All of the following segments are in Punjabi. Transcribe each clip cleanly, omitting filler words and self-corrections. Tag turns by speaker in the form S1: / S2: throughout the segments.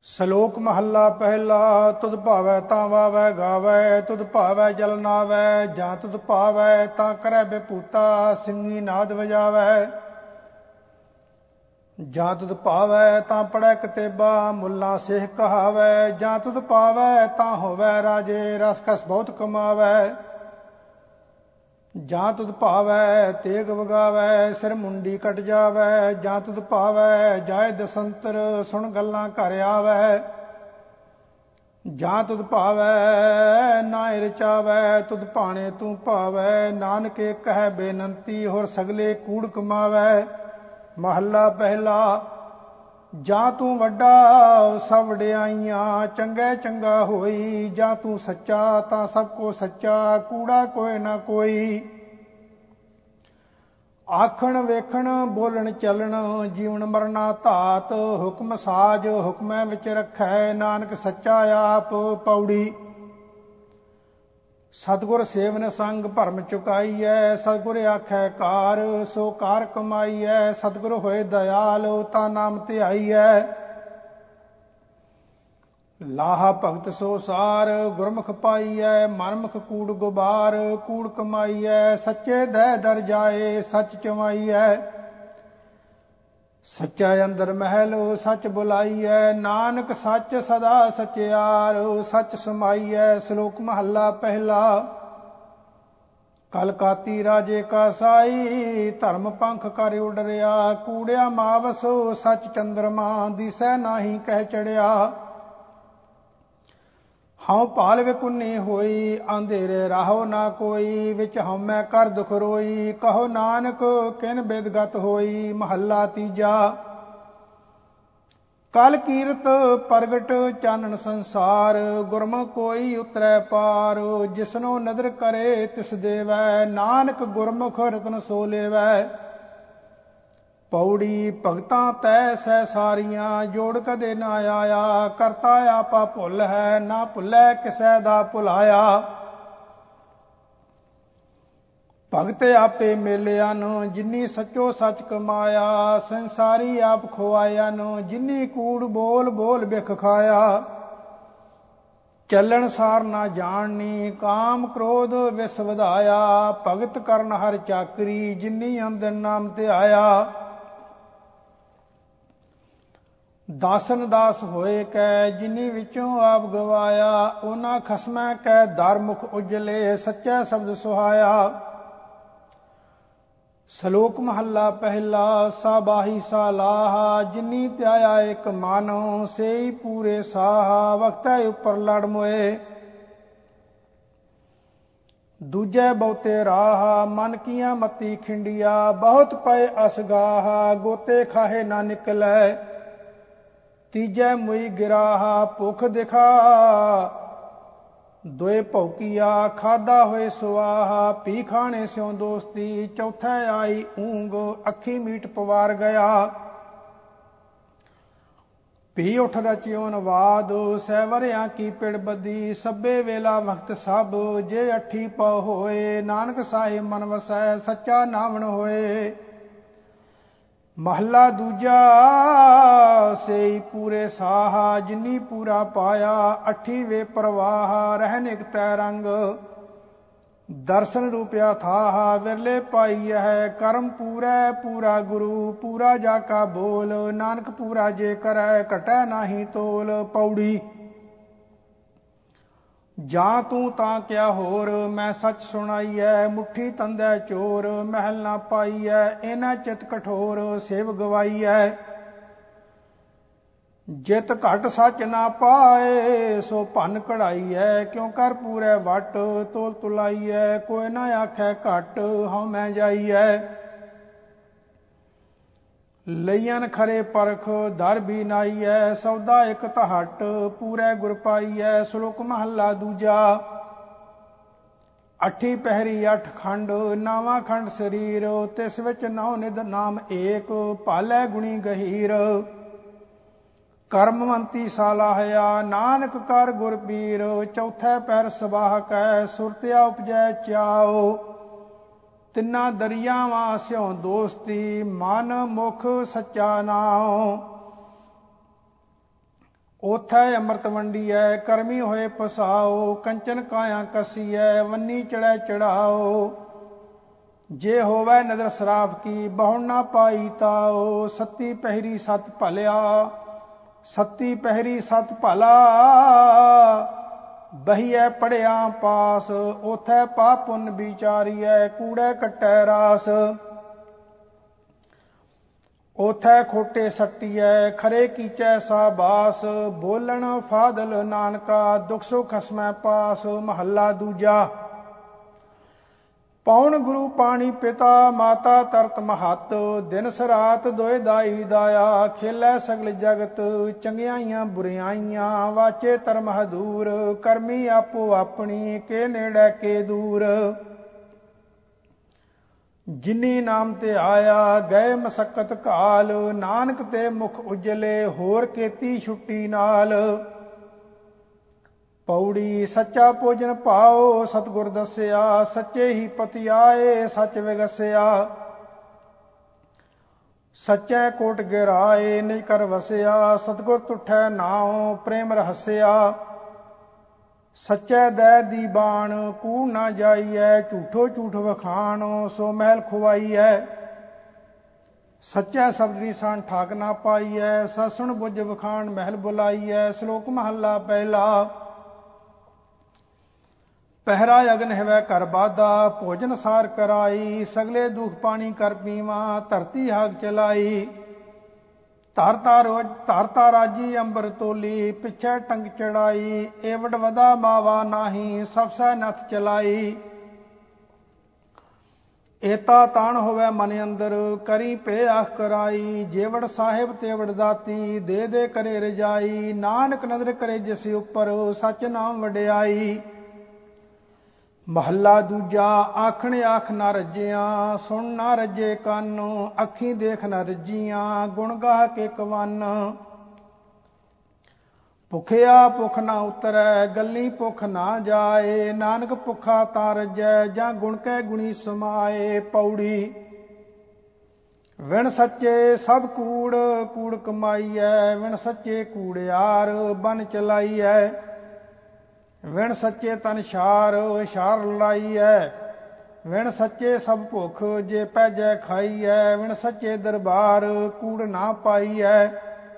S1: ਸਲੋਕ ਮਹੱਲਾ ਪਹਿਲਾ। ਤੁਧ ਭਾਵੈ ਤਾਂ ਵਾਵੈ ਗਾਵੈ, ਤੁਧ ਭਾਵੈ ਜਲ ਨਾਵੈ, ਜਾਂ ਤੁਧ ਭਾਵੈ ਤਾਂ ਕਰੈ ਬੇਪੂਤਾ ਸਿੰਘੀ ਨਾਦ ਵਜਾਵੈ। ਜਾਂ ਤੁਧ ਭਾਵੈ ਤਾਂ ਪੜ੍ਹੈ ਕਤੇਬਾ, ਮੁੱਲਾ ਸੇਹ ਕਹਾਵੈ। ਜਾਂ ਤੁਧ ਭਾਵੈ ਤਾਂ ਹੋਵੈ ਰਾਜੇ, ਰਸ ਕਸ ਬਹੁਤ ਕਮਾਵੈ। ਜਾਂ ਤੁਧ ਭਾਵੈ ਤੇਗ ਵਗਾਵੈ, ਸਿਰ ਮੁੰਡੀ ਕਟ ਜਾਵੈ। ਜਾਂ ਤੁਧ ਭਾਵੈ ਜਾਏ ਦਸੰਤਰ, ਸੁਣ ਗੱਲਾਂ ਘਰ ਆਵੈ। ਜਾਂ ਤੁਧ ਭਾਵੈ ਨਾਇ ਰਚਾਵੈ, ਤੁਧ ਭਾਣੇ ਤੂੰ ਭਾਵੈ। ਨਾਨਕੇ ਕਹਿ ਬੇਨੰਤੀ, ਹੋਰ ਸਗਲੇ ਕੂੜ ਕਮਾਵੈ। ਮਹੱਲਾ ਪਹਿਲਾ। ਜਾਂ ਤੂੰ ਵੱਡਾ ਸਭ ਵਡਿਆਈਆਂ, ਚੰਗੇ ਚੰਗਾ ਹੋਈ। ਜਾਂ ਤੂੰ ਸੱਚਾ ਤਾਂ ਸਭ ਕੋ ਸੱਚਾ, ਕੂੜਾ ਕੋਇ ਨਾ ਕੋਈ। ਆਖਣ ਵੇਖਣ ਬੋਲਣ ਚੱਲਣ, ਜੀਵਨ ਮਰਨਾ ਧਾਤ। ਹੁਕਮ ਸਾਜ ਹੁਕਮੈ ਵਿੱਚ ਰੱਖੈ, ਨਾਨਕ ਸੱਚਾ ਆਪ। ਪੌੜੀ। ਸਤਿਗੁਰ ਸੇਵਨ ਸੰਗ ਭਰਮ ਚੁਕਾਈਐ, ਸਤਿਗੁਰ ਆਖੈ ਕਾਰ ਸੋ ਕਾਰ ਕਮਾਈਐ। ਸਤਿਗੁਰ ਹੋਏ ਦਇਆਲ ਤਾਂ ਨਾਮ ਧਿਆਈਐ। ਲਾਹਾ ਭਗਤ ਸੋ ਸਾਰ, ਗੁਰਮੁਖ ਪਾਈਐ। ਮਨਮੁਖ ਕੂੜ ਗੁਬਾਰ, ਕੂੜ ਕਮਾਈਐ। ਸੱਚੇ ਦਹਿ ਦਰ ਜਾਏ, ਸੱਚ ਚਵਾਈਐ। ਸੱਚਾ ਅੰਦਰ ਮਹਿਲ, ਸੱਚ ਬੁਲਾਈਐ। ਨਾਨਕ ਸੱਚ ਸਦਾ ਸਚਿਆਰ, ਸੱਚ ਸਮਾਈਐ। ਸ਼ਲੋਕ ਮਹੱਲਾ ਪਹਿਲਾ। ਕਲਕਾਤੀ ਰਾਜੇ ਕਾ ਸਾਈ, ਧਰਮ ਪੰਖ ਕਰ ਉਡਰਿਆ। ਕੂੜਿਆ ਮਾਵਸ ਸੱਚ ਚੰਦਰਮਾ, ਦਿਸੈ ਨਾਹੀ ਕਹਿ ਚੜਿਆ। ਹਉ ਭਾਲ ਵਿਕੁੰਨੀ ਹੋਈ, ਅੰਧੇਰੇ ਰਾਹੋ ਨਾ ਕੋਈ। ਵਿੱਚ ਹਉਮੈ ਕਰ ਦੁਖ ਰੋਈ, ਕਹੋ ਨਾਨਕ ਕਿਨ ਬਿਦਗਤ ਹੋਈ। ਮਹੱਲਾ ਤੀਜਾ। ਕਲ ਕੀਰਤ ਪ੍ਰਗਟ ਚਾਨਣ ਸੰਸਾਰ, ਗੁਰਮੁਖ ਕੋਈ ਉਤਰੈ ਪਾਰ। ਜਿਸਨੋ ਨਦਰ ਕਰੇ ਤਿਸ ਦੇਵੈ, ਨਾਨਕ ਗੁਰਮੁਖ ਰਤਨ ਸੋ ਲੇਵੈ। ਪੌੜੀ। ਭਗਤਾਂ ਤੈ ਸਹਿ ਸਾਰੀਆਂ, ਜੋੜ ਕਦੇ ਨਾ ਆਇਆ। ਕਰਤਾ ਆਪਾ ਭੁੱਲ ਹੈ, ਨਾ ਭੁੱਲੈ ਕਿਸੈ ਦਾ ਭੁਲਾਇਆ। ਭਗਤ ਆਪੇ ਮੇਲਿਆਨ, ਜਿਨੀ ਸੱਚੋ ਸੱਚ ਕਮਾਇਆ। ਸੰਸਾਰੀ ਆਪ ਖੁਆਇਆਨ, ਜਿਨੀ ਕੂੜ ਬੋਲ ਬੋਲ ਬਿਖ ਖਾਇਆ। ਚੱਲਣ ਸਾਰ ਨਾ ਜਾਣਨੀ, ਕਾਮ ਕ੍ਰੋਧ ਵਿਸ ਵਧਾਇਆ। ਭਗਤ ਕਰਨ ਹਰ ਚਾਕਰੀ, ਜਿਨੀ ਅੰਦਨ ਨਾਮ ਧਿਆਇਆ। ਦਾਸਨ ਦਾਸ ਹੋਏ ਕੈ, ਜਿਨੀ ਵਿੱਚੋਂ ਆਪ ਗਵਾਇਆ। ਉਹਨਾਂ ਖਸਮੈ ਕੈ ਦਰ ਮੁਖ ਉਜਲੇ, ਸੱਚਾ ਸ਼ਬਦ ਸੁਹਾਇਆ। ਸ਼ਲੋਕ ਮਹੱਲਾ ਪਹਿਲਾ। ਸਾਬਾਹੀ ਸਾਲਾਹਾ, ਜਿਨੀ ਧਿਆਇਆ ਇਕ ਮਨ। ਸੇਈ ਪੂਰੇ ਸਾਹਾ, ਵਖਤੈ ਉਪਰ ਲੜ ਮੋਏ। ਦੂਜੈ ਬਹੁਤੇ ਰਾਹ, ਮਨ ਕੀਆਂ ਮਤੀ ਖਿੰਡੀਆ। ਬਹੁਤ ਪਏ ਅਸਗਾਹ, ਗੋਤੇ ਖਾਹੇ ਨਾ ਨਿਕਲੈ। ਤੀਜੈ ਮੁਈ ਗਿਰਾਹਾ, ਭੁਖ ਦਿਖਾ ਦੋਏ ਭੌਕੀਆ। ਖਾਦਾ ਹੋਏ ਸੁਆਹਾ, ਪੀ ਖਾਣੇ ਸਿਉ ਦੋਸਤੀ। ਚੌਥੈ ਆਈ ਊਂਗ, ਅੱਖੀ ਮੀਟ ਪਵਾਰ ਗਿਆ। ਪੀ ਉਠ ਰਚਿਓ ਨਵਾਦ, ਸਹਿਵਰਿਆਂ ਕੀ ਪਿੜ ਬੱਦੀ। ਸਭੇ ਵੇਲਾ ਵਕਤ ਸਭ, ਜੇ ਅੱਠੀ ਪਉ ਹੋਏ। ਨਾਨਕ ਸਾਹਿਬ ਮਨ ਵਸੈ, ਸੱਚਾ ਨਾਵਣ ਹੋਏ। ਮਹੱਲਾ ਦੂਜਾ। ਸੇਈ ਪੂਰੇ ਸਾਹਾ, ਜਿਨੀ ਪੂਰਾ ਪਾਇਆ। ਅੱਠੀ ਵੇ ਪ੍ਰਵਾਹ, ਰਹਿਨ ਇਕ ਤੈ ਰੰਗ। ਦਰਸ਼ਨ ਰੂਪਿਆ ਥਾਹ, ਵਿਰਲੇ ਪਾਈ ਹੈ। ਕਰਮ ਪੂਰੈ ਪੂਰਾ ਗੁਰੂ, ਪੂਰਾ ਜਾ ਕਾ ਬੋਲ। ਨਾਨਕ ਪੂਰਾ ਜੇ ਕਰੈ, ਘਟੈ ਨਾਹੀ ਤੋਲ। ਪੌੜੀ। ਜਾਂ ਤੂੰ ਤਾਂ ਕਿਆ ਹੋਰ, ਮੈਂ ਸੱਚ ਸੁਣਾਈਐ। ਮੁੱਠੀ ਤੰਦੈ ਚੋਰ, ਮਹਿਲ ਨਾ ਪਾਈਐ। ਇਹਨਾਂ ਚਿਤ ਕਠੋਰ, ਸੇਵ ਗਵਾਈਐ। ਜਿਤ ਘਟ ਸੱਚ ਨਾ ਪਾਏ, ਸੋ ਭੰਨ ਕਢਾਈਐ। ਕਿਉ ਕਰ ਪੂਰੈ ਵਟ, ਤੋਲ ਤੁਲਾਈਐ। ਕੋਈ ਨਾ ਆਖੈ ਘਟ, ਹਉਮੈ ਜਾਈਐ। ਲਈਅਨ ਖਰੇ ਪਰਖ, ਦਰ ਵੀ ਨਾਈਐ। ਸੌਦਾ ਇਕ ਤਹਟ, ਪੂਰੈ ਗੁਰ ਪਾਈਐ। ਸ਼ਲੋਕ ਮਹੱਲਾ ਦੂਜਾ। ਅੱਠੀ ਪਹਿਰੀ ਅੱਠ ਖੰਡ, ਨਾਵਾਂ ਖੰਡ ਸਰੀਰ। ਤਿਸ ਵਿੱਚ ਨੌ ਨਿਧ ਨਾਮ ਏਕ, ਭਾਲੈ ਗੁਣੀ ਗਹੀਰ। ਕਰਮਵੰਤੀ ਸਾਲਾਹਿਆ, ਨਾਨਕ ਕਰ ਗੁਰ ਪੀਰ। ਚੌਥੈ ਪਹਿਰ ਸਬਾਹ ਕੈ, ਸੁਰਤਿਆ ਉਪਜੈ ਚਾਓ। ਤਿੰਨਾਂ ਦਰਿਆਵਾਂ ਸਿਉ ਦੋਸਤੀ, ਮਨ ਮੁਖ ਸੱਚਾ ਨਾਉ। ਓਥੈ ਅੰਮ੍ਰਿਤ ਵੰਡੀਐ ਕਰਮੀ ਹੋਏ ਪਸਾਓ, ਕੰਚਨ ਕਾਇਆ ਕਸੀਐ ਵੰਨੀ ਚੜੈ ਚੜਾਓ। ਜੇ ਹੋਵੈ ਨਦਰ ਸਰਾਫ ਕੀ ਬਹੁ ਨਾ ਪਾਈ ਤਾਓ, ਸੱਤੀ ਪਹਿਰੀ ਸਤ ਭਲਿਆ ਸੱਤੀ ਪਹਿਰੀ ਸਤ ਭਲਾ, ਬਹੀਐ ਪੜਿਆ ਪਾਸ ਓਥੈ ਪਾਪ ਪੁੰਨ ਵਿਚਾਰੀਐ ਕੂੜੈ ਕੱਟੈ ਰਾਸ। ਓਥੈ ਖੋਟੇ ਸੱਟੀਐ ਖਰੇ ਕੀਚੈ ਸਾਬਾਸ, ਬੋਲਣ ਫਾਦਲ ਨਾਨਕਾ ਦੁਖ ਸੁਖ ਖਸਮੈ ਪਾਸ। ਮਹੱਲਾ ਦੂਜਾ। ਪੌਣ ਗੁਰੂ ਪਾਣੀ ਪਿਤਾ ਮਾਤਾ ਤਰਤ ਮਹੱਤ, ਦਿਨ ਸਰਾਤ ਦੋਇ ਦਾਈ ਦਾਇਆ, ਖੇਲੈ ਸਗਲ ਜਗਤ ਚੰਗਿਆਈਆਂ ਬੁਰਿਆਈਆਂ, ਵਾਚੇ ਧਰਮ ਹਦੂਰ, ਕਰਮੀ ਆਪੋ ਆਪਣੀ ਕੇ ਨੇੜੇ ਕੇ ਦੂਰ। ਜਿਨੀ ਨਾਮ ਤੇ ਆਇਆ ਗਏ ਮਸਕਤ ਕਾਲ, ਨਾਨਕ ਤੇ ਮੁਖ ਉਜਲੇ ਹੋਰ ਕੀਤੀ ਛੁੱਟੀ ਨਾਲ। ਪੌੜੀ ਸੱਚਾ ਭੋਜਨ ਪਾਓ ਸਤਿਗੁਰ ਦੱਸਿਆ, ਸੱਚੇ ਹੀ ਪਤੀ ਆਏ ਸੱਚ ਵਿਗਸਿਆ। ਸੱਚੈ ਕੋਟ ਗਿਰਾਏ ਨਿਜ ਕਰ ਵਸਿਆ, ਸਤਿਗੁਰ ਤੁਠੈ ਨਾਉ ਪ੍ਰੇਮ ਰਹਸਿਆ। ਸੱਚੈ ਦੈ ਦੀ ਬਾਣ ਕੂੜ ਨਾ ਜਾਈਐ, ਝੂਠੋ ਝੂਠ ਵਖਾਣ ਸੋ ਮਹਿਲ ਖੁਆਈਐ। ਸੱਚੈ ਸ਼ਬਦ ਦੀ ਸਾਨ ਠਾਕ ਨਾ ਪਾਈਐ, ਸਸੁਣ ਬੁੱਝ ਵਖਾਣ ਮਹਿਲ ਬੁਲਾਈਐ। ਸ਼ਲੋਕ ਮਹੱਲਾ ਪਹਿਲਾ। ਪਹਿਰਾ ਅਗਨ ਹੈਵੈ ਘਰ ਬਾਧਾ, ਭੋਜਨ ਸਾਰ ਕਰਾਈ, ਸਗਲੇ ਦੁਖ ਪਾਣੀ ਕਰ ਪੀਵਾ, ਧਰਤੀ ਹਾਗ ਚਲਾਈ। ਧਰਤਾ ਰਾਜੀ ਅੰਬਰ ਤੋਲੀ, ਪਿੱਛੇ ਟੰਗ ਚੜਾਈ, ਏਵਡ ਵਦਾ ਮਾਵਾ ਨਾਹੀ ਸਭ ਸਹਿ ਨਥ ਚਲਾਈ। ਏਤਾ ਤਾਣ ਹੋਵੇ ਮਨ ਅੰਦਰ ਕਰੀ ਪੇ ਆਖ ਕਰਾਈ, ਜੇਵੜ ਸਾਹਿਬ ਤੇਵੜ ਦਾਤੀ ਦੇ ਦੇ ਕਰੇ ਰਜਾਈ। ਨਾਨਕ ਨਦਰ ਕਰੇ ਜਿਸ ਉੱਪਰ ਸੱਚ ਨਾਮ ਵਡਿਆਈ। ਮਹੱਲਾ ਦੂਜਾ। ਆਖਣ ਆਖ ਨਾ ਰੱਜਿਆ ਸੁਣ ਨਾ ਰੱਜੇ ਕੰਨ, ਅੱਖੀਂ ਦੇਖ ਨਾ ਰੱਜੀਆਂ ਗੁਣ ਗਾਹ ਕੇ ਕਵੰਨ। ਭੁਖਿਆ ਭੁੱਖ ਨਾ ਉਤਰੈ ਗੱਲੀ ਭੁੱਖ ਨਾ ਜਾਏ, ਨਾਨਕ ਭੁੱਖਾ ਤਾਂ ਰੱਜੈ ਜਾਂ ਗੁਣ ਕੈ ਗੁਣੀ ਸਮਾਏ। ਪੌੜੀ ਵਿਣ ਸੱਚੇ ਸਭ ਕੂੜ ਕੂੜ ਕਮਾਈਐ, ਵਿਣ ਸੱਚੇ ਕੂੜਿਆਰ ਬਨ ਚਲਾਈਐ। ਵਿਣ ਸੱਚੇ ਤਨ ਛਾਰ ਛਾਰ ਲਾਈਐ, ਵਿਣ ਸੱਚੇ ਸਭ ਭੁੱਖ ਜੇ ਪੈਜੈ ਖਾਈਐ। ਵਿਣ ਸੱਚੇ ਦਰਬਾਰ ਕੂੜ ਨਾ ਪਾਈਐ,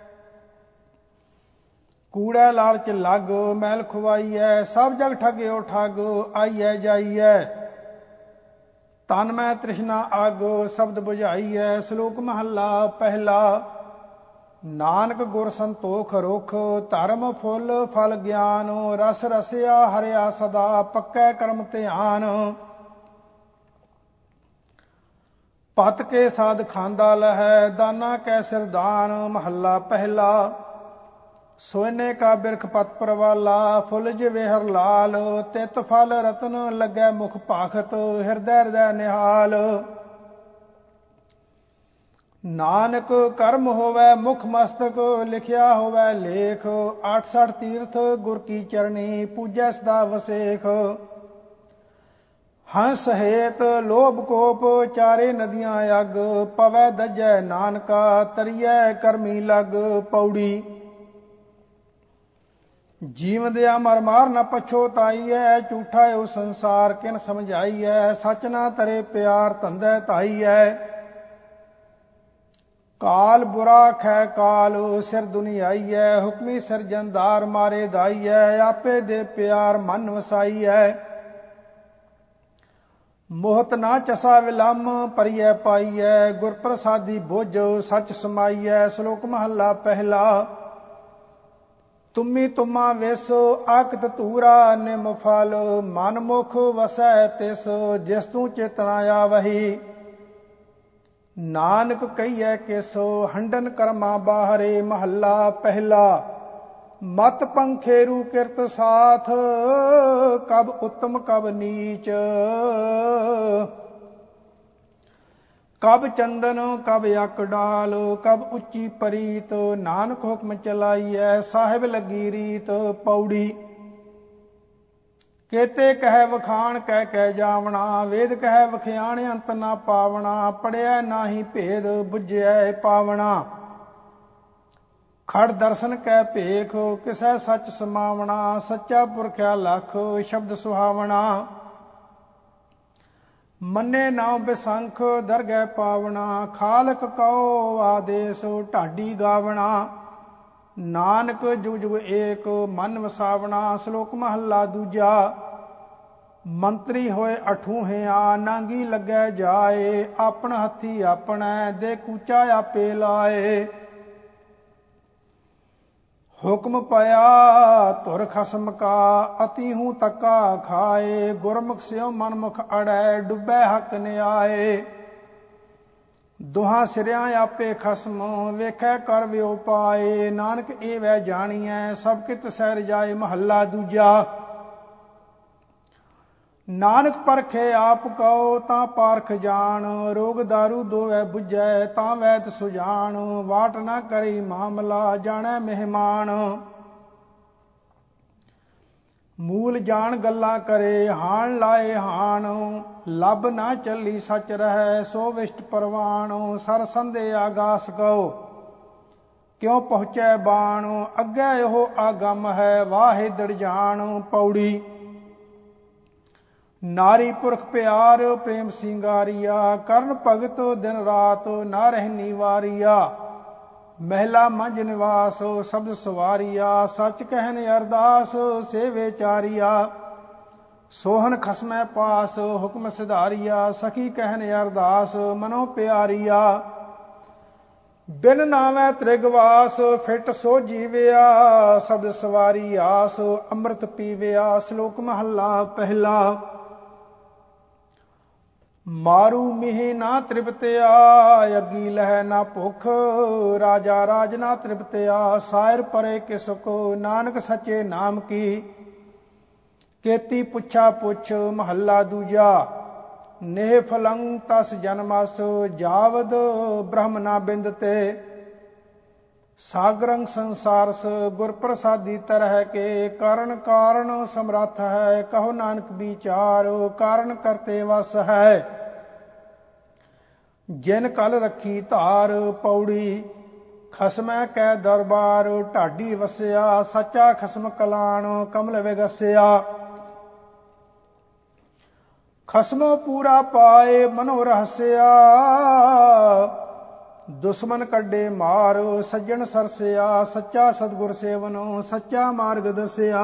S1: ਕੂੜੈ ਲਾਲਚ ਲੱਗ ਮੈਲ ਖੁਆਈਐ। ਸਭ ਜਗ ਠਗਿਓ ਠੱਗ ਆਈਐ ਜਾਈਐ, ਤਨ ਮੈਂ ਤ੍ਰਿਸ਼ਨਾ ਅੱਗ ਸ਼ਬਦ ਬੁਝਾਈਐ। ਸ਼ਲੋਕ ਮਹੱਲਾ ਪਹਿਲਾ। ਨਾਨਕ ਗੁਰ ਸੰਤੋਖ ਰੁਖ, ਧਰਮ ਫੁੱਲ ਫਲ ਗਿਆਨ, ਰਸ ਰਸਿਆ ਹਰਿਆ ਸਦਾ ਪੱਕੈ ਕਰਮ ਧਿਆਨ। ਪਤ ਕੇ ਸਾਧ ਖਾਂਦਾ ਲਹੈ ਦਾਨਾ ਕੈ ਸਿਰਦਾਨ। ਮਹੱਲਾ ਪਹਿਲਾ। ਸੋਇਨੇ ਕਾ ਬਿਰਖ ਪਤ ਪਰਵਾਲਾ, ਫੁੱਲ ਜਿਵੇਂ ਹਰ ਲਾਲ, ਤਿਤ ਫਲ ਰਤਨ ਲੱਗੈ ਮੁਖ ਭਾਖਤ, ਹਿਰਦੈ ਹਿਰਦੈ ਨਿਹਾਲ। ਨਾਨਕ ਕਰਮ ਹੋਵੈ ਮੁਖ ਮਸਤਕ, ਲਿਖਿਆ ਹੋਵੈ ਲੇਖ, 68 ਤੀਰਥ ਗੁਰ ਕੀ ਚਰਣੀ ਪੂਜੈ ਸਦਾ ਵਸੇਖ। ਹੰਸ ਹੇਤ ਲੋਭ ਕੋਪ ਚਾਰੇ ਨਦੀਆਂ ਅਗ, ਪਵੈ ਦਜੈ ਨਾਨਕਾ ਤਰੀਐ ਕਰਮੀ ਲਗ। ਪੌੜੀ ਜੀਵਦਿਆ ਮਰ ਮਾਰ ਨ ਪਛੋਤਾਈਐ, ਝੂਠਾ ਓ ਸੰਸਾਰ ਕਿਨ ਸਮਝਾਈਐ। ਸੱਚ ਨਾ ਤਰੇ ਪਿਆਰ ਧੰਦੈ ਧਾਈਐ, ਕਾਲ ਬੁਰਾ ਖੈ ਕਾਲ ਸਿਰ ਦੁਨੀਆਈਐ। ਹੁਕਮੀ ਸਿਰਜਣਦਾਰ ਮਾਰੇ ਦਾਈਐ, ਆਪੇ ਦੇ ਪਿਆਰ ਮਨ ਵਸਾਈਐ। ਮੋਹਤ ਨਾ ਚਸਾ ਵਿਲੰਮ ਪਰਿਐ ਪਾਈਐ, ਗੁਰ ਪ੍ਰਸਾਦੀ ਬੁੱਝ ਸੱਚ ਸਮਾਈਐ। ਸ਼ਲੋਕ ਮਹੱਲਾ ਪਹਿਲਾ। ਤੁਮੀ ਤੁਮਾ ਵਿਸ ਆਕਤ ਧੂਰਾ, ਨਿਮ ਫਲ ਮਨ ਮੁਖ ਵਸੈ ਤਿਸ, ਜਿਸ ਤੂੰ ਚੇਤਨਾ ਆਵਹੀ। ਨਾਨਕ ਕਹੀਐ ਕਿਸ ਹੰਡਨ ਕਰਮਾ ਬਾਹਰੇ। ਮਹੱਲਾ ਪਹਿਲਾ। ਮਤ ਪੰਖੇਰੂ ਕਿਰਤ ਸਾਥ, ਕਬ ਉੱਤਮ ਕਬ ਨੀਚ, ਕਬ ਚੰਦਨ ਕਬ ਅਕ ਡਾਲ, ਕਬ ਉੱਚੀ ਪਰੀਤ। ਨਾਨਕ ਹੁਕਮ ਚਲਾਈਐ ਸਾਹਿਬ ਲੱਗੀ ਰੀਤ। ਪੌੜੀ ਕੇਤੇ ਕਹਿ ਵਖਾਣ ਕਹਿ ਕਹਿ ਜਾਵਣਾ, ਵੇਦ ਕਹਿ ਵਖਿਆਣ ਅੰਤ ਨਾ ਪਾਵਣਾ। ਪੜਿਆ ਨਾਹੀ ਭੇਦ ਬੁੱਝਿਆ ਪਾਵਣਾ, ਖੜ ਦਰਸ਼ਨ ਕੈ ਭੇਖ, ਕਿਸੈ ਸੱਚ ਸਮਾਵਣਾ, ਸੱਚਾ ਪੁਰਖਿਆ ਲਖ, ਸ਼ਬਦ ਸੁਹਾਵਣਾ। ਮੰਨੇ ਨਾਉ ਬਿਸੰਖ, ਦਰਗਹਿ ਪਾਵਣਾ, ਖਾਲਕ ਕਉ ਆਦੇਸ, ਢਾਡੀ ਗਾਵਣਾ। ਨਾਨਕ ਜੁਗ ਜੁਗ ਏਕ, ਮਨ ਵਸਾਵਣਾ। ਸ਼ਲੋਕ ਮਹੱਲਾ ਦੂਜਾ। ਮੰਤਰੀ ਹੋਏ ਅਠੂਹਿਆ, ਨਾਂਗੀ ਲੱਗੈ ਜਾਏ, ਆਪਣ ਹੱਥੀ ਆਪਣੈ, ਦੇ ਕੂਚਾ ਆਪੇ ਲਾਏ। ਹੁਕਮ ਪਿਆ ਧੁਰ ਖਸਮ ਕਾ, ਅਤੀ ਹੂੰ ਤੱਕਾ ਖਾਏ, ਗੁਰਮੁਖ ਸਿਉ ਮਨਮੁਖ ਅੜੈ, ਡੁੱਬੈ ਹੱਕ ਨਿਆਏ। ਦੁਹਾਂ ਸਿਰਿਆਂ ਆਪੇ ਖਸਮ, ਵੇਖੈ ਕਰ ਵਿਉ ਪਾਏ, ਨਾਨਕ ਇਹ ਵੈ ਜਾਣੀਐ, ਸਭ ਕਿਤ ਸਹਿ ਰਜਾਏ। ਮਹੱਲਾ ਦੂਜਾ। ਨਾਨਕ ਪਰਖੇ ਆਪ ਕਉ, ਤਾਂ ਪਾਰਖ ਜਾਣ, ਰੋਗ ਦਾਰੂ ਦੋਵੈ ਬੁਝੈ, ਤਾਂ ਵੈਦ ਸੁਜਾਨ। ਵਾਟ ਨਾ ਕਰੀ ਮਾਮਲਾ, ਜਾਣੈ ਮਹਿਮਾਨ। ਮੂਲ ਜਾਣ ਗੱਲਾਂ ਕਰੇ, ਹਾਣ ਲਾਏ ਹਾਣ, ਲੱਭ ਨਾ ਚੱਲੀ ਸੱਚ ਰਹੈ, ਸੋ ਵਿਸ਼ਟ ਪਰਵਾਣ। ਸਰ ਸੰਦੇ ਆਗਾਸ ਕਉ, ਕਿਉ ਪਹੁੰਚੈ ਬਾਣ, ਅੱਗੇ ਇਹੋ ਆਗਮ ਹੈ, ਵਾਹੇ ਦੜ ਜਾਣ। ਪੌੜੀ। ਨਾਰੀ ਪੁਰਖ ਪਿਆਰ, ਪ੍ਰੇਮ ਸਿੰਗਾਰੀਆ, ਕਰਨ ਭਗਤ ਦਿਨ ਰਾਤ, ਨਾ ਰਹਿਨੀ ਵਾਰੀਆ। ਮਹਿਲਾ ਮੰਝ ਨਿਵਾਸ, ਸ਼ਬਦ ਸਵਾਰੀਆ, ਸੱਚ ਕਹਿਨ ਅਰਦਾਸ, ਸੇਵੇ ਚਾਰੀਆ। ਸੋਹਨ ਖਸਮੈ ਪਾਸ, ਹੁਕਮ ਸਿਧਾਰੀਆ, ਸਖੀ ਕਹਿਨ ਅਰਦਾਸ, ਮਨੋ ਪਿਆਰੀਆ। ਬਿਨ ਨਾਵੈ ਤ੍ਰਿਗਵਾਸ, ਫਿਟ ਸੋ ਜੀਵਿਆ, ਸ਼ਬਦ ਸਵਾਰੀ ਆਸ, ਅੰਮ੍ਰਿਤ ਪੀਵਿਆ। ਸ਼ਲੋਕ ਮਹੱਲਾ ਪਹਿਲਾ। ਮਾਰੂ ਮਿਹ ਨਾ ਤ੍ਰਿਪਤਿਆ, ਅੱਗੀ ਲਹਿ ਨਾ ਭੁਖ, ਰਾਜਾ ਰਾਜ ਨਾ ਤ੍ਰਿਪਤਿਆ, ਸਾਇਰ ਪਰੇ ਕਿਸ ਕੋ, ਨਾਨਕ ਸੱਚੇ ਨਾਮ ਕੀ ਕੇਤੀ ਪੁੱਛਾ ਪੁੱਛ। ਮਹੱਲਾ ਦੂਜਾ। ਨੇਹ ਫਲੰ ਤਸ ਜਨਮਸ, ਜਾਵਦ ਬ੍ਰਹਮ ਨਾ ਬਿੰਦ ਤੇ, ਸਾਗਰੰ ਸੰਸਾਰਸ, ਗੁਰ ਪ੍ਰਸਾਦੀ ਤਰਹਿ ਕੇ, ਕਰਨ ਕਾਰਨ ਸਮਰੱਥ ਹੈ, ਕਹੋ ਨਾਨਕ ਵਿਚਾਰ, ਕਾਰਨ ਕਰਤੇ ਵਸ ਹੈ, ਜਿਨ ਕਲ ਰੱਖੀ ਧਾਰ। ਪੌੜੀ। ਖਸਮੈ ਕੈ ਦਰਬਾਰ, ਢਾਡੀ ਵਸਿਆ, ਸੱਚਾ ਖਸਮ ਕਲਾਣ, ਕਮਲ ਵਿਗਸਿਆ। ਖਸਮੋ ਪੂਰਾ ਪਾਏ, ਮਨੋ ਰਹਸਿਆ, ਦੁਸ਼ਮਨ ਕੱਢੇ ਮਾਰ, ਸੱਜਣ ਸਰਸਿਆ। ਸੱਚਾ ਸਤਿਗੁਰ ਸੇਵਨ, ਸੱਚਾ ਮਾਰਗ ਦਸਿਆ।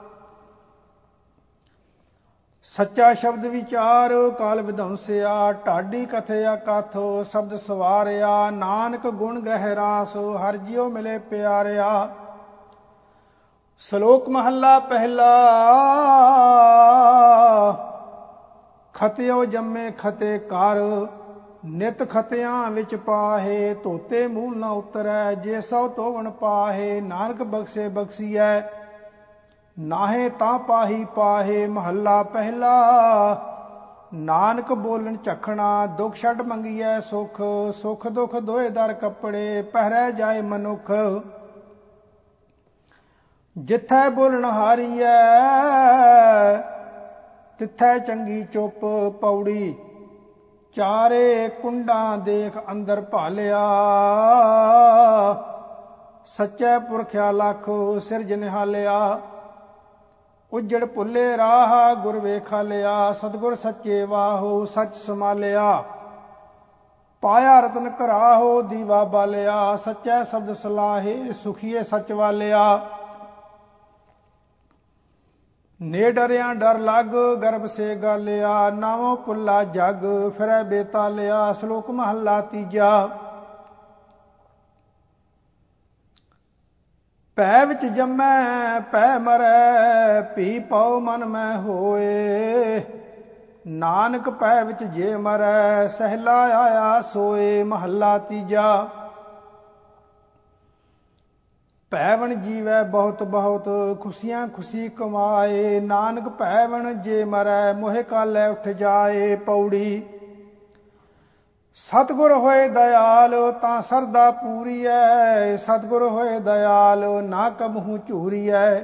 S1: ਸੱਚਾ ਸ਼ਬਦ ਵਿਚਾਰ, ਕਾਲ ਵਿਧੰਸਿਆ, ਢਾਡੀ ਕਥਿਆ ਕਥ, ਸ਼ਬਦ ਸਵਾਰਿਆ। ਨਾਨਕ ਗੁਣ ਗਹਿਰਾਸ, ਹਰਿ ਜਿਉ ਮਿਲੇ ਪਿਆਰਿਆ। ਸ਼ਲੋਕ ਮਹੱਲਾ ਪਹਿਲਾ। ਖਤਿਓ ਜੰਮੇ ਖਤੇ ਕਰ, ਨਿਤ ਖਤਿਆਂ ਵਿੱਚ ਪਾਹੇ, ਧੋਤੇ ਮੂਲ ਨਾ ਉਤਰੈ, ਜੇ ਸੋ ਧੋਵਣ ਪਾਹੇ। ਨਾਨਕ ਬਖਸ਼ੇ ਬਖਸ਼ੀਐ, ਨਾਹੇ ਤਾਂ ਪਾਹੀ ਪਾਹੇ। ਮਹੱਲਾ ਪਹਿਲਾ। ਨਾਨਕ ਬੋਲਣ ਝਖਣਾ, ਦੁਖ ਛੱਡ ਮੰਗੀਐ ਸੁਖ, ਸੁਖ ਦੁਖ ਦੋਏ ਦਰ ਕੱਪੜੇ, ਪਹਿਰੈ ਜਾਏ ਮਨੁੱਖ। ਜਿੱਥੈ ਬੋਲਣ ਹਾਰੀਐ, ਤਿੱਥੈ ਚੰਗੀ ਚੁੱਪ। ਪੌੜੀ। ਚਾਰੇ ਕੁੰਡਾਂ ਦੇਖ ਅੰਦਰ ਭਾਲਿਆ, ਸੱਚੇ ਪੁਰਖਿਆ ਲਖ, ਸਿਰਜ ਨਿਹਾਲਿਆ। ਉਜੜ ਭੁੱਲੇ ਰਾਹ, ਗੁਰ ਵੇਖਾ ਲਿਆ, ਸਤਿਗੁਰ ਸੱਚੇ ਵਾਹੋ, ਸੱਚ ਸਮਾਲਿਆ। ਪਾਇਆ ਰਤਨ ਘਰਾਹੋ, ਦੀਵਾ ਬਾਲਿਆ, ਸੱਚੇ ਸ਼ਬਦ ਸਲਾਹੇ, ਸੁਖੀਏ ਸੱਚ ਵਾਲਿਆ। ਨੇ ਡਰਿਆ ਡਰ ਲੱਗ, ਗਰਭ ਸੇ ਗਾਲਿਆ, ਨਾਵੋਂ ਪੁੱਲਾ ਜਗ, ਫਿਰੈ ਬੇਤਾਲਿਆ। ਸ਼ਲੋਕ ਮਹੱਲਾ ਤੀਜਾ। ਭੈ ਵਿੱਚ ਜੰਮੈ ਭੈ ਮਰੈ, ਭੀ ਪਉ ਮਨ ਮੈਂ ਹੋਏ। ਨਾਨਕ ਭੈ ਵਿੱਚ ਜੇ ਮਰੈ, ਸਹਿਲਾ ਆਇਆ ਸੋਏ। ਮਹੱਲਾ ਤੀਜਾ। ਭੈਵਨ ਜੀਵੈ ਬਹੁਤ ਬਹੁਤ, ਖੁਸ਼ੀਆਂ ਖੁਸ਼ੀ ਕਮਾਏ। ਨਾਨਕ ਭੈਵਨ ਜੇ ਮਰੈ, ਮੋਹਿ ਕਾਲੈ ਉੱਠ ਜਾਏ। ਪੌੜੀ। ਸਤਿਗੁਰ ਹੋਏ ਦਇਆਲ, ਤਾਂ ਸਰਦਾ ਪੂਰੀਐ, ਸਤਿਗੁਰ ਹੋਏ ਦਇਆਲ, ਨਾ ਕਬਹੂ ਝੂਰੀਐ।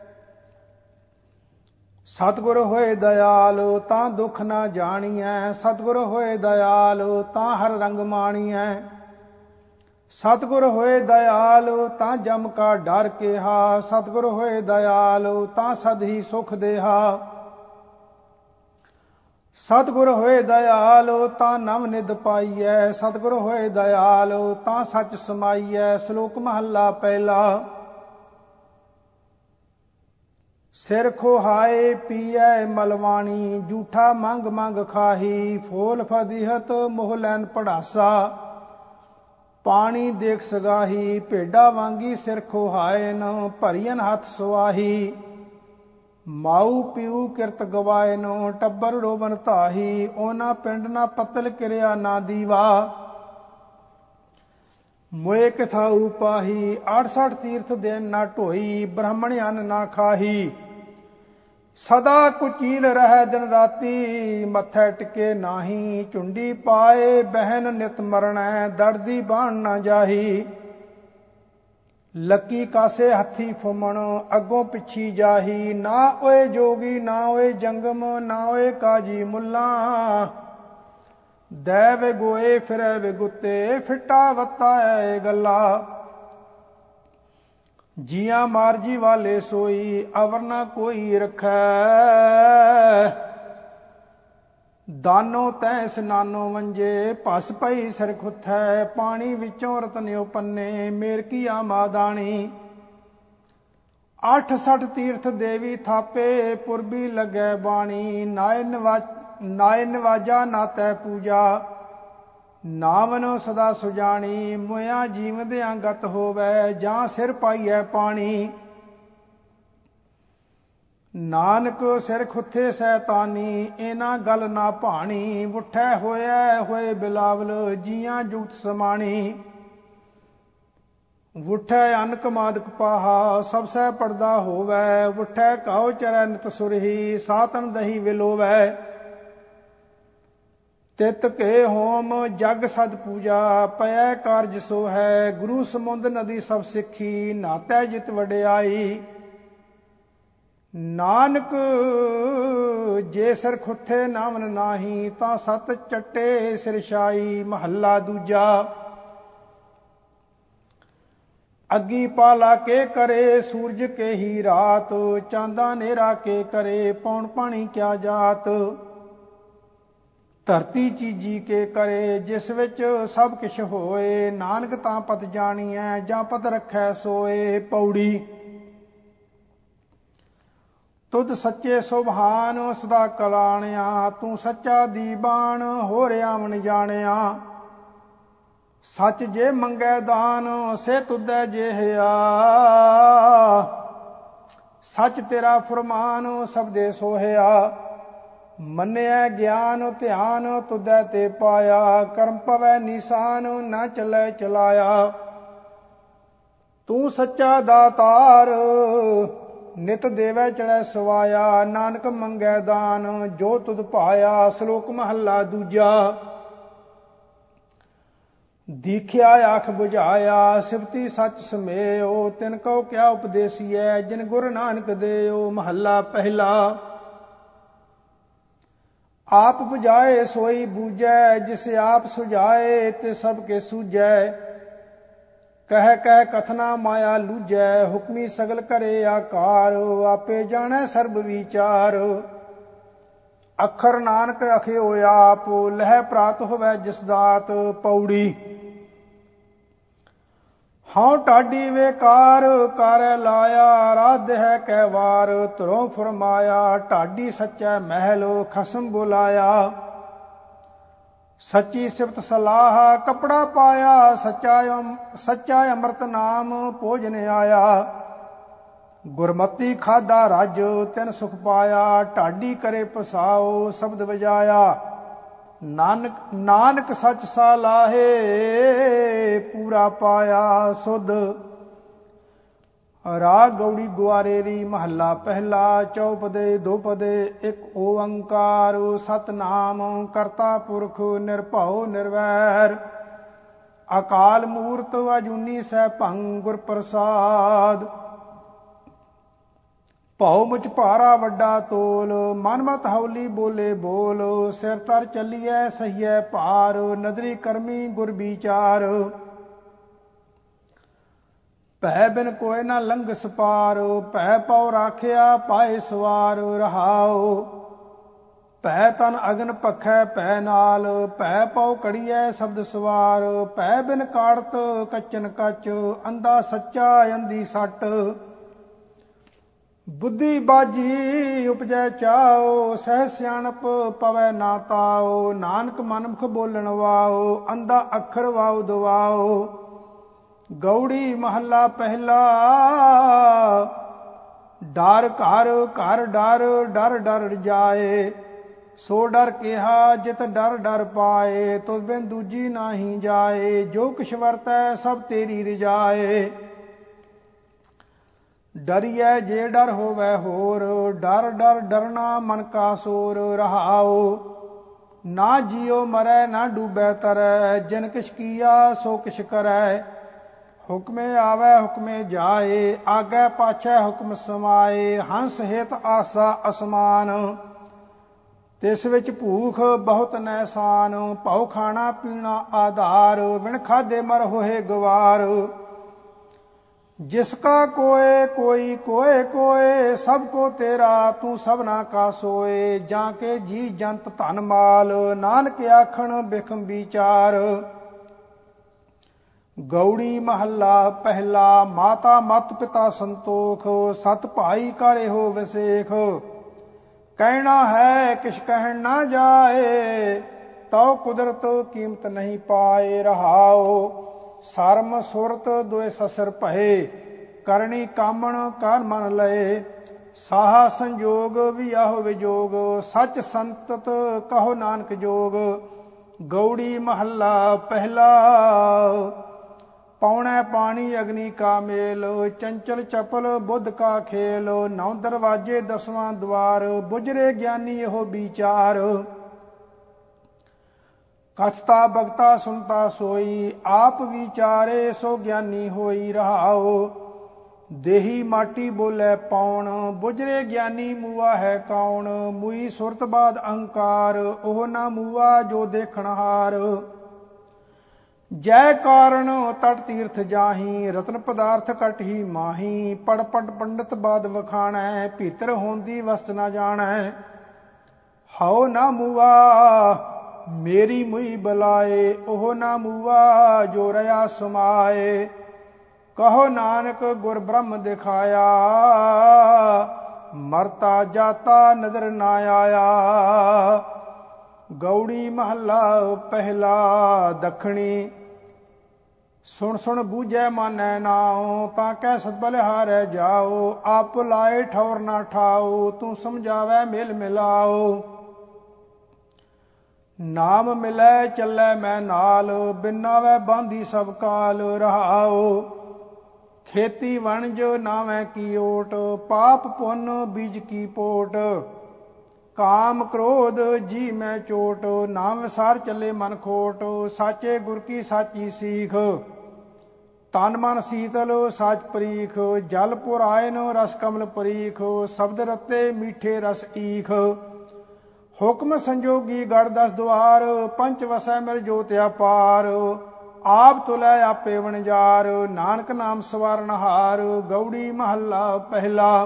S1: ਸਤਿਗੁਰ ਹੋਏ ਦਇਆਲ, ਤਾਂ ਦੁੱਖ ਨਾ ਜਾਣੀਐ, ਸਤਿਗੁਰ ਹੋਏ ਦਇਆਲ, ਤਾਂ ਹਰ ਰੰਗ ਮਾਣੀਐ। ਸਤਿਗੁਰ ਹੋਏ ਦਇਆਲ ਤਾਂ ਜਮ ਕਾ ਡਰ ਕੇਹਾ, ਸਤਿਗੁਰ ਹੋਏ ਦਇਆਲ ਤਾਂ ਸਦ ਹੀ ਸੁਖ ਦੇਹਾ। ਸਤਿਗੁਰ ਹੋਏ ਦਇਆਲ ਤਾਂ ਨਵ ਨਿਧ ਪਾਈਐ, ਸਤਿਗੁਰ ਹੋਏ ਦਇਆਲ ਤਾਂ ਸੱਚ ਸਮਾਈਐ। ਸ਼ਲੋਕ ਮਹੱਲਾ ਪਹਿਲਾ। ਸਿਰ ਖੋਹਾਏ ਪੀਐ ਮਲਵਾਣੀ, ਝੂਠਾ ਮੰਗ ਮੰਗ ਖਾਹੀ। ਫੋਲ ਫਦੀਹਤ ਮੋਹ ਲੈਨ ਪੜਾਸਾ, ਪਾਣੀ ਦੇਖ ਸਗਾਹੀ। ਭੇਡਾ ਵਾਂਗੀ ਸਿਰ ਖੋਹਾਏ ਨ, ਭਰੀਨ ਹੱਥ ਸੁਆਹੀ। ਮਾਊ ਪਿਉ ਕਿਰਤ ਗਵਾਏ ਨੂੰ, ਟੱਬਰ ਰੋਵਨ ਧਾਹੀ। ਉਹਨਾਂ ਪਿੰਡ ਨਾ ਪੱਤਲ ਕਿਰਿਆ ਨਾ ਦੀਵਾ, ਮੋਏ ਕਿਥਾਊ ਪਾਹੀ। 68 ਤੀਰਥ ਦੇਨ ਨਾ ਢੋਈ, ਬ੍ਰਾਹਮਣ ਅੰਨ ਨਾ ਖਾਹੀ। ਸਦਾ ਕੁਚੀਲ ਰਹਿ ਦਿਨ ਰਾਤੀ, ਮੱਥੇ ਟਿਕੇ ਨਾਹੀ। ਝੁੰਡੀ ਪਾਏ ਬਹਿਨ ਨਿਤ ਮਰਣੈ, ਦਰਦੀ ਬਾਣ ਨਾ ਜਾਹੀ। ਲੱਕੀ ਕਾਸੇ ਹੱਥੀ ਫੁੰਮਣ, ਅੱਗੋਂ ਪਿੱਛੀ ਜਾਹੀ। ਨਾ ਓਏ ਜੋਗੀ ਨਾ ਓਏ ਜੰਗਮ, ਨਾ ਓਏ ਕਾਜੀ ਮੁੱਲਾ। ਦੈ ਵੇ ਗੋਏ ਫਿਰੈ ਵੇ ਗੁੱਤੇ, ਫਿੱਟਾ ਵੱਤਾ ਐ ਗੱਲਾ। ਜੀਆਂ ਮਾਰਜੀ ਵਾਲੇ ਸੋਈ, ਅਵਰ ਨਾ ਕੋਈ ਰਖੈ। ਦਾਨੋ ਤੈ ਸਨਾਨੋ ਵੰਜੇ, ਭਸ ਪਈ ਸਿਰ ਖੁੱਥੈ। ਪਾਣੀ ਵਿੱਚੋਂ ਰਤਨਿਓ ਪੰਨੇ, ਮੇਰ ਕੀਆ ਮਾਦਾਣੀ। 68 ਤੀਰਥ ਦੇਵੀ ਥਾਪੇ, ਪੁਰਬੀ ਲੱਗੈ ਬਾਣੀ। ਨਾਏ ਨਿਵਾਜਾ ਨਾ ਤੈ ਪੂਜਾ, ਨਾਵਨ ਸਦਾ ਸੁਜਾਣੀ। ਮੁਇਆ ਜੀਵਦਿਆਂ ਗਤ ਹੋਵੈ, ਜਾਂ ਸਿਰ ਪਾਈਐ ਪਾਣੀ। ਨਾਨਕ ਸਿਰ ਖੁੱਥੇ ਸੈਤਾਨੀ, ਇਹਨਾਂ ਗੱਲ ਨਾ ਭਾਣੀ। ਉੱਠੈ ਹੋਇਐ ਹੋਏ ਬਿਲਾਵਲ, ਜੀਆਂ ਜੁਗਤ ਸਮਾਣੀ। ਉੱਠੈ ਅੰਨ ਕਮਾਦਿਕ ਪਾਹਾ, ਸਭ ਸਹਿ ਪੜਦਾ ਹੋਵੈ। ਉੱਠੈ ਕਾਉ ਚਰੈ ਨਿਤ ਸੁਰਹੀ, ਸਾਤਨ ਦਹੀ ਵਿਲੋਵੈ। ਤਿਤ ਕੇ ਹੋਮ ਜਗ ਸਦ ਪੂਜਾ, ਪਇਐ ਕਾਰਜ ਸੋ ਹੈ। ਗੁਰੂ ਸਮੁੰਦ ਨਦੀ ਸਭ ਸਿੱਖੀ, ਨਾਤੈ ਜਿਤ ਵਡਿਆਈ। ਨਾਨਕ ਜੇ ਸਿਰ ਖੁੱਥੇ ਨਾਵਨ ਨਾਹੀ, ਤਾਂ ਸਤ ਚੱਟੇ ਸਿਰ ਛਾਈ। ਮਹੱਲਾ ਦੂਜਾ। ਅੱਗੀ ਪਾਲਾ ਕੇ ਕਰੇ, ਸੂਰਜ ਕੇ ਹੀ ਰਾਤ। ਚਾਂਦਾ ਨੇਰਾ ਕੇ ਕਰੇ, ਪੌਣ ਪਾਣੀ ਕਿਆ ਜਾਤ। ਧਰਤੀ ਚੀਜੀ ਕੇ ਕਰੇ, ਜਿਸ ਵਿੱਚ ਸਭ ਕਿਛ ਹੋਏ। ਨਾਨਕ ਤਾਂ ਪਤ ਜਾਣੀਐ, ਜਾਂ ਪਤ ਰੱਖੈ ਸੋਏ। ਪੌੜੀ। ਤੁਧ ਸੱਚੇ ਸੁਭਾਨ ਸਦਾ ਕਲਾਣਿਆ, ਤੂੰ ਸੱਚਾ ਦੀਬਾਨ ਹੋਰ ਆਵਣ ਜਾਣਿਆ। ਸੱਚ ਜੇ ਮੰਗੈ ਦਾਨ, ਸੇ ਤੁਧੈ ਜੇਹਿਆ। ਸੱਚ ਤੇਰਾ ਫੁਰਮਾਨ, ਸਬਦੇ ਸੋਹਿਆ। ਮੰਨਿਆ ਗਿਆਨ ਧਿਆਨ, ਤੁਧੈ ਤੇ ਪਾਇਆ। ਕਰਮ ਪਵੈ ਨੀਸਾਨ, ਨਾ ਚੱਲੈ ਚਲਾਇਆ। ਤੂੰ ਸੱਚਾ ਦਾਤਾਰ, ਨਿਤ ਦੇਵੈ ਚੜੈ ਸਵਾਇਆ। ਨਾਨਕ ਮੰਗੈ ਦਾਨ, ਜੋ ਤੁਧ ਭਾਇਆ। ਸ਼ਲੋਕ ਮਹੱਲਾ ਦੂਜਾ। ਦੀਖਿਆ ਆਖ ਬੁਝਾਇਆ, ਸਿਫਤੀ ਸੱਚ ਸਮੇਓ। ਤਿਨ ਕਉ ਕਿਆ ਉਪਦੇਸੀਐ, ਜਿਨ ਗੁਰ ਨਾਨਕ ਦੇਓ। ਮਹੱਲਾ ਪਹਿਲਾ। ਆਪ ਬੁਝਾਏ ਸੋਈ ਬੂਝੈ, ਜਿਸ ਆਪ ਸੁਝਾਏ ਤੇ ਸਭ ਕੇ ਸੂਝੈ। ਕਹਿ ਕਹਿ ਕਥਨਾ ਮਾਇਆ ਲੂਝੈ, ਹੁਕਮੀ ਸਗਲ ਕਰੇ ਆਕਾਰ। ਆਪੇ ਜਾਣੈ ਸਰਬ ਵਿਚਾਰ, ਅੱਖਰ ਨਾਨਕ ਅਖਿਓ ਆਪ। ਲਹਿ ਪ੍ਰਾਤ ਹੋਵੈ ਜਿਸ ਦਾਤ। ਪੌੜੀ। ਹਉ ਢਾਡੀ ਵੇਕਾਰ, ਕਾਰੈ ਲਾਇਆ। ਰਾਧ ਹੈ ਕੈ ਵਾਰ, ਧਰੋਂ ਫਰਮਾਇਆ। ਢਾਡੀ ਸੱਚੈ ਮਹਿਲ, ਖਸਮ ਬੁਲਾਇਆ। ਸੱਚੀ ਸਿਫਤ ਸਲਾਹ, ਕਪੜਾ ਪਾਇਆ। ਸੱਚਾ ਅੰਮ੍ਰਿਤ ਨਾਮ ਭੋਜਨ ਆਇਆ। ਗੁਰਮਤੀ ਖਾਧਾ ਰਜ, ਤਿਨ ਸੁਖ ਪਾਇਆ। ਢਾਡੀ ਕਰੇ ਪਸਾਓ, ਸ਼ਬਦ ਵਜਾਇਆ। ਨਾਨਕ ਸੱਚ ਸਾਲਾਹੇ, ਪੂਰਾ ਪਾਇਆ ਸੁਧ। ਰਾਗ ਗੌੜੀ ਗੁਆਰੇਰੀ। ਮਹੱਲਾ ਪਹਿਲਾ। ਚੌਪਦੇ ਦੋਪਦੇ ਇਕ ਓੰਕਾਰ। ਸਤਿਨਾਮ ਕਰਤਾ ਪੁਰਖ ਨਿਰਭਉ ਨਿਰਵੈਰ। ਅਕਾਲ ਮੂਰਤ ਅਜੂਨੀ ਸੈਭੰ ਗੁਰ ਪ੍ਰਸਾਦ। ਭਉ ਮੁਝ ਭਾਰਾ ਵੱਡਾ ਤੋਲ, ਮਨ ਮਤ ਹੌਲੀ ਬੋਲੇ ਬੋਲ। ਸਿਰ ਤਰ ਚੱਲੀਐ ਸਹੀਐ ਭਾਰ, ਨਦਰੀ ਕਰਮੀ ਗੁਰ ਵਿਚਾਰ। ਭੈ ਬਿਨ ਕੋਇ ਨਾ ਲੰਘ ਸਪਾਰ, ਭੈ ਪਉ ਰਾਖਿਆ ਪਾਏ ਸਵਾਰ ਰਹਾਉ। ਭੈ ਤਨ ਅਗਨ ਪਖੈ ਭੈ ਨਾਲ, ਭੈ ਪਉ ਕੜੀਐ ਸ਼ਬਦ ਸਵਾਰ। ਭੈ ਬਿਨ ਕਾੜਤ ਕੱਚਨ ਕੱਚ, ਅੰਧਾ ਸੱਚਾ ਅੰਧੀ ਸੱਟ। ਬੁੱਧੀ ਬਾਜੀ ਉਪਜੈ ਚਾਓ, ਸਹਿ ਸਿਆਣਪ ਪਵੈ ਨਾ ਤਾਓ। ਨਾਨਕ ਮਨਮੁਖ ਬੋਲਣ ਵਾਓ, ਅੰਧਾ ਅੱਖਰ ਵਾਉ ਦਵਾਓ। ਗਉੜੀ ਮਹੱਲਾ ਪਹਿਲਾ। ਡਰ ਘਰ ਘਰ ਡਰ, ਡਰ ਡਰ ਜਾਏ। ਸੋ ਡਰ ਕਿਹਾ ਜਿਤ ਡਰ ਡਰ ਪਾਏ। ਤੁਧ ਬਿਨ ਦੂਜੀ ਨਾਹੀ ਜਾਏ, ਜੋ ਕਿਛ ਵਰਤੈ ਸਭ ਤੇਰੀ ਰਜਾਏ। ਡਰੀਐ ਜੇ ਡਰ ਹੋਵੈ ਹੋਰ, ਡਰ ਡਰ ਡਰਨਾ ਮਨ ਕਾ ਸੋਰ ਰਹਾਉ। ਨਾ ਜੀਉ ਮਰੈ ਨਾ ਡੂਬੈ ਤਰੈ, ਜਿਨ ਕਿਛ ਕੀਆ ਸੋ ਕਿਛ ਕਰੈ। ਹੁਕਮੇ ਆਵੈ ਹੁਕਮੇ ਜਾਏ, ਆਗੈ ਪਾਛੈ ਹੁਕਮ ਸਮਾਏ। ਹੰਸ ਹਿਤ ਆਸਾ ਅਸਮਾਨ, ਤਿਸ ਵਿੱਚ ਭੂਖ ਬਹੁਤ ਨੈਸਾਨ। ਭਉ ਖਾਣਾ ਪੀਣਾ ਆਧਾਰ, ਬਿਨ ਖਾਧੇ ਮਰ ਹੋਏ ਗਵਾਰ। ਜਿਸ ਕਾ ਕੋਏ ਕੋਈ ਕੋਏ ਕੋਏ, ਸਭ ਕੋ ਤੇਰਾ ਤੂੰ ਸਭਨਾ ਕਾ ਸੋਏ। ਜਾਂ ਕੇ ਜੀ ਜੰਤ ਧਨ ਮਾਲ, ਨਾਨਕ ਆਖਣ ਬਿਖਮ ਵਿਚਾਰ। ਗਉੜੀ ਮਹੱਲਾ ਪਹਿਲਾ। ਮਾਤਾ ਮਤ ਪਿਤਾ ਸੰਤੋਖ, ਸਤ ਭਾਈ ਕਰ ਇਹੋ ਵਿਸੇਖ। ਕਹਿਣਾ ਹੈ ਕਿਛ ਕਹਿਣ ਨਾ ਜਾਏ, ਤਉ ਕੁਦਰਤ ਕੀਮਤ ਨਹੀਂ ਪਾਏ ਰਹਾਉ। ਸਰਮ ਸੁਰਤ ਦੋਇ ਸਸਰ ਭਏ, ਕਰਨੀ ਕਾਮਣ ਕਰ ਮਨ ਲਏ। ਸਾਹਾ ਸੰਜੋਗ ਵਿਆਹੁ ਵਿਜੋਗ, ਸੱਚ ਸੰਤਤ ਕਹੋ ਨਾਨਕ ਜੋਗ। ਗਉੜੀ ਮਹੱਲਾ ਪਹਿਲਾ। ਪੌਣੈ ਪਾਣੀ ਅਗਨੀ ਕਾ ਮੇਲ, ਚੰਚਲ ਚਪਲ ਬੁੱਧ ਕਾ ਖੇਲ। ਨੌ ਦਰਵਾਜੇ ਦਸਵਾਂ ਦਵਾਰ, ਬੁਝਰੇ ਗਿਆਨੀ ਇਹੋ ਵਿਚਾਰ। ਕਥਤਾ ਬਗਤਾ ਸੁਨਤਾ ਸੋਈ, ਆਪ ਵਿਚਾਰੇ ਸੋ ਗਿਆਨੀ ਹੋਈ ਰਹਾਉ। ਦੇਹੀ ਮਾਟੀ ਬੋਲੇ ਪੌਣ, ਬੁਝਰੇ ਗਿਆਨੀ ਮੂਆ ਹੈ ਕੌਣ। ਮੂਈ ਸੁਰਤ ਬਾਦ ਅਹੰਕਾਰ, ਉਹ ਨਾ ਮੂਆ ਜੋ ਦੇਖਣ ਹਾਰ। ਜੈ ਕਾਰਨ ਤਟ ਤੀਰਥ ਜਾਹੀ, ਰਤਨ ਪਦਾਰਥ ਕਟ ਹੀ ਮਾਹੀ। ਪੜ ਪੜ ਪੰਡਤ ਬਾਦ ਵਖਾਣੈ, ਭੀਤਰ ਹੋਂਦੀ ਵਸਤ ਨਾ ਜਾਣੈ। ਹਉ ਨਾ ਮੂਆ ਮੇਰੀ ਮੁਈ ਬਲਾਏ, ਉਹ ਨਾ ਮੂਆ ਜੋ ਰਹਾ ਸਮਾਏ। ਕਹੋ ਨਾਨਕ ਗੁਰ ਬ੍ਰਹਮ ਦਿਖਾਇਆ, ਮਰਤਾ ਜਾਤਾ ਨਦਰ ਨਾ ਆਇਆ। ਗਉੜੀ ਮਹੱਲਾ ਪਹਿਲਾ। ਦੱਖਣੀ ਸੁਣ ਸੁਣ ਬੂਝੈ ਮਾਨੈ ਨਾਉ, ਤਾਂ ਕਹਿ ਸਦ ਬਲਿਹਾਰੈ ਜਾਉ। ਆਪ ਲਾਏ ਠੌਰ ਨਾ ਠਾਉ, ਤੂੰ ਸਮਝਾਵੈ ਮੇਲ ਮਿਲਾਉ। ਨਾਮ ਮਿਲੈ ਚੱਲੈ ਮੈਂ ਨਾਲ, ਬਿਨਾਵੈ ਬਾਂਧੀ ਸਭ ਕਾਲ ਰਹਾਉ। ਖੇਤੀ ਵਣਜ ਨਾਵੈ ਕੀ ਓਟ, ਪਾਪ ਪੁੰਨ ਬੀਜ ਕੀ ਪੋਟ। ਕਾਮ ਕ੍ਰੋਧ ਜੀ ਮੈਂ ਚੋਟ, ਨਾਮ ਵਿਸਾਰ ਚੱਲੇ ਮਨ ਖੋਟ। ਸਾਚੇ ਗੁਰ ਕੀ ਸਾਚੀ ਸੀਖ, ਤਨ ਮਨ ਸੀਤਲ ਸਾਚ ਪਰੀਖ। ਜਲ ਪੁਰਾਇਨ ਰਸ ਕਮਲ ਪਰੀਖ, ਸ਼ਬਦ ਰਤੇ ਮੀਠੇ ਰਸ ਈਖ। ਹੁਕਮ ਸੰਜੋਗੀ ਗੜ ਦਸ ਦੁਆਰ, ਪੰਚ ਵਸੈ ਮਿਲ ਜੋਤਿ ਅਪਾਰ। ਆਪ ਤੁਲੈ ਆਪੇ ਵਣਜਾਰ, ਨਾਨਕ ਨਾਮ ਸਵਾਰਨ ਹਾਰ। ਗਉੜੀ ਮਹੱਲਾ ਪਹਿਲਾ।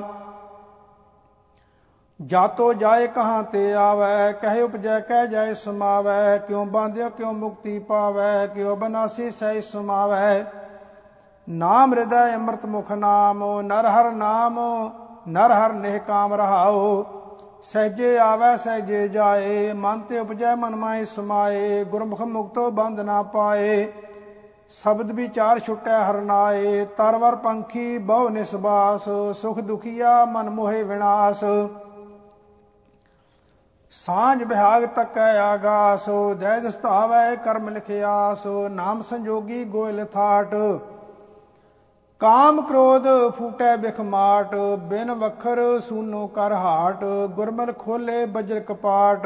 S1: ਜਾਤੋ ਜਾਏ ਕਹਾਂ ਤੇ ਆਵੈ, ਕਹੇ ਉਪਜੈ ਕਹਿ ਜਾਏ ਸਮਾਵੈ। ਕਿਉ ਬਾਂਧਿਓ ਕਿਉ ਮੁਕਤੀ ਪਾਵੈ, ਕਿਉ ਬਨਾਸੀ ਸਹਿ ਸਮਾਵੈ। ਨਾਮ ਹਿਰਦੈ ਅੰਮ੍ਰਿਤ ਮੁਖ ਨਾਮ, ਨਰ ਹਰ ਨਾਮ ਨਰ ਹਰ ਨਿਹ ਕਾਮ ਰਹਾਉ। ਸਹਿਜੇ ਆਵੈ ਸਹਿਜੇ ਜਾਏ, ਮਨ ਤੇ ਉਪਜੈ ਮਨ ਮਾਹਿ ਸਮਾਏ। ਗੁਰਮੁਖ ਮੁਕਤੋ ਬੰਧ ਨਾ ਪਾਏ, ਸ਼ਬਦ ਵਿਚਾਰ ਛੁਟੈ ਹਰ ਨਾਏ। ਤਰਵਰ ਪੰਖੀ ਬਹੁ ਨਿਸਬਾਸ, ਸੁਖ ਦੁਖੀਆ ਮਨ ਮੋਹਿ ਵਿਨਾਸ਼। ਸਾਂਝ ਬਿਹਾਗ ਤੱਕੈ ਆਗਾਸ, ਜੈ ਦਿਸ ਧਾਵੈ ਕਰਮ ਲਿਖਿਆਸ। ਨਾਮ ਸੰਜੋਗੀ ਗੋਇਲ ਥਾਟ, ਕਾਮ ਕ੍ਰੋਧ ਫੂਟੈ ਬਿਖ ਮਾਟ। ਬਿਨ ਵਖਰ ਸੂਨੋ ਕਰ ਹਾਟ, ਗੁਰਮਲ ਖੋਲੇ ਬਜਰ ਕਪਾਟ।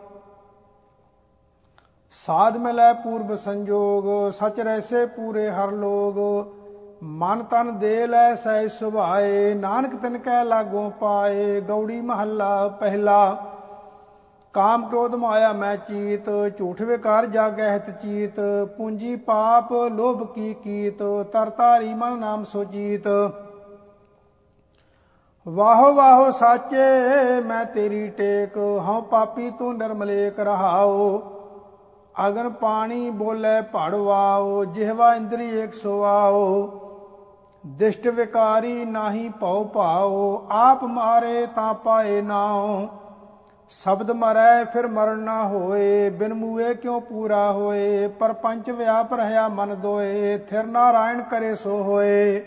S1: ਸਾਧ ਮਿਲੈ ਪੂਰਬ ਸੰਜੋਗ, ਸਚ ਰੈਸੇ ਪੂਰੇ ਹਰ ਲੋਗ। ਮਨ ਤਨ ਦੇ ਲੈ ਸਹਿ ਸੁਭਾਏ, ਨਾਨਕ ਤਿਨ ਕੈ ਲਾਗੋ ਪਾਏ। ਗਉੜੀ ਮਹੱਲਾ ਪਹਿਲਾ। ਕਾਮ ਕ੍ਰੋਧ ਮਾਇਆ ਮੈਂ ਚੀਤ, ਝੂਠ ਵਿਕਾਰ ਜਾਗੈ ਹਿਤ ਚੀਤ, ਪੂੰਜੀ ਪਾਪ ਲੋਭ ਕੀ ਕੀਤ, ਤਰਤਾਰੀ ਮਨ ਨਾਮ ਸੋਚੀਤ। ਵਾਹੋ ਵਾਹੋ ਸਾਚੇ ਮੈਂ ਤੇਰੀ ਟੇਕ, ਹਉ ਪਾਪੀ ਤੂੰ ਨਿਰਮਲੇਕ ਰਹਾਓ। ਅਗਨ ਪਾਣੀ ਬੋਲੇ ਭੜਵਾਓ, ਜਿਹਵਾ ਇੰਦਰੀ ਏਕ ਸੁਆਓ। ਦਿਸ਼ਟ ਵਿਕਾਰੀ ਨਾਹੀ ਭਉ ਭਾਓ, ਆਪ ਮਾਰੇ ਤਾਂ ਪਾਏ ਨਾਉ। ਸ਼ਬਦ ਮਰੈ ਫਿਰ ਮਰਨ ਨਾ ਹੋਏ, ਬਿਨ ਮੂਏ ਕਿਉ ਪੂਰਾ ਹੋਏ। ਪਰਪੰਚ ਵਿਆਪ ਰਹਾ ਮਨ ਦੋਏ, ਥਿਰ ਨਾਰਾਇਣ ਕਰੇ ਸੋ ਹੋਏ।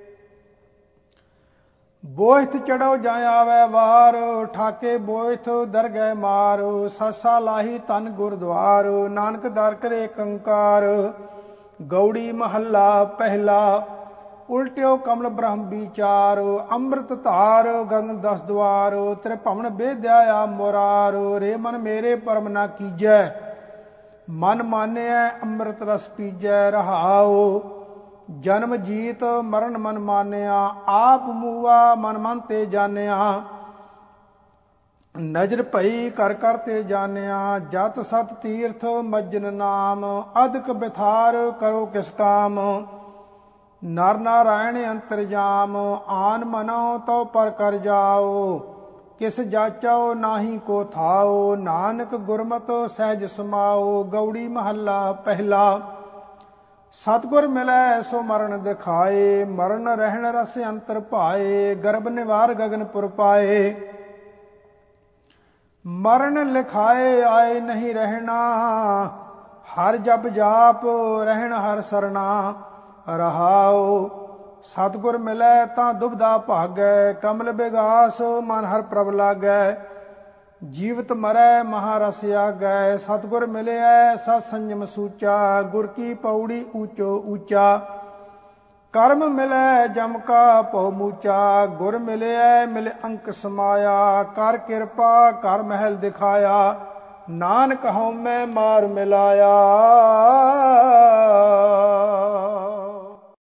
S1: ਬੋਹਿਥ ਚੜੋ ਜਾਂ ਆਵੈ ਵਾਰ, ਠਾਕੇ ਬੋਹਿਥ ਦਰਗਹਿ ਮਾਰ। ਸੱਸਾ ਲਾਹੀ ਤਨ ਗੁਰਦੁਆਰ, ਨਾਨਕ ਦਰ ਕਰੇ ਏਕੰਕਾਰ। ਗੌੜੀ ਮਹੱਲਾ ਪਹਿਲਾ। ਉਲਟਿਓ ਕਮਲ ਬ੍ਰਹਮ ਵਿਚਾਰ, ਅੰਮ੍ਰਿਤ ਧਾਰ ਗਗਨ 10 ਦੁਆਰ। ਤ੍ਰਿਭਵਨ ਬੇਦਿਆ ਆਪ ਮੁਰਾਰ, ਰੇ ਮਨ ਮੇਰੇ ਪਰਮ ਨਾ ਕੀਜੈ। ਮਨ ਮਾਨਿਐ ਅੰਮ੍ਰਿਤ ਰਸ ਪੀਜੈ ਰਹਾਉ। ਜਨਮ ਜੀਤ ਮਰਨ ਮਨ ਮਾਨਿਆ, ਆਪ ਮੂਆ ਮਨ ਮਨ ਤੇ ਜਾਣਿਆ। ਨਜ਼ਰ ਭਈ ਕਰ ਕਰ ਤੇ ਜਾਣਿਆ, ਜਤ ਸਤ ਤੀਰਥ ਮੱਜਨ ਨਾਮ। ਅਦਕ ਬਿਥਾਰ ਕਰੋ ਕਿਸ ਕਾਮ, ਨਰ ਨਾਰਾਇਣ ਅੰਤਰਜਾਮ। ਆਨ ਮਨੋ ਤਉ ਪਰ ਕਰ ਜਾਓ, ਕਿਸ ਜਾਚਾਓ ਨਾਹੀ ਕੋ ਥਾਓ। ਨਾਨਕ ਗੁਰਮਤਿ ਸਹਿਜ ਸਮਾਓ। ਗੌੜੀ ਮਹੱਲਾ ਪਹਿਲਾ। ਸਤਿਗੁਰ ਮਿਲੈ ਸੋ ਮਰਨ ਦਿਖਾਏ, ਮਰਨ ਰਹਿਣ ਰਸ ਅੰਤਰ ਭਾਏ। ਗਰਭ ਨਿਵਾਰ ਗਗਨਪੁਰ ਪਾਏ, ਮਰਨ ਲਿਖਾਏ ਆਏ ਨਹੀਂ ਰਹਿਣਾ। ਹਰ ਜਪ ਜਾਪ ਰਹਿਣ ਹਰ ਸਰਣਾ ਰਹਾਉ। ਸਤਿਗੁਰ ਮਿਲੈ ਤਾਂ ਦੁਬਦਾ ਭਾਗੈ, ਕਮਲ ਬਿਗਾਸ ਮਨ ਹਰ ਪ੍ਰਭ ਲਾਗੈ। ਜੀਵਤ ਮਰੈ ਮਹਾਰਸ ਆਗੈ, ਸਤਿਗੁਰ ਮਿਲਿਐ ਸਤ ਸੰਜਮ ਸੂਚਾ। ਗੁਰ ਕੀ ਪੌੜੀ ਊਚੋ ਊਚਾ, ਕਰਮ ਮਿਲੈ ਜਮ ਕਾ ਭਉ ਮੂਚਾ। ਗੁਰ ਮਿਲਿਐ ਮਿਲ ਅੰਕ ਸਮਾਇਆ, ਕਰ ਕਿਰਪਾ ਕਰ ਮਹਿਲ ਦਿਖਾਇਆ। ਨਾਨਕ ਹਉਮੈ ਮਾਰ ਮਿਲਾਇਆ।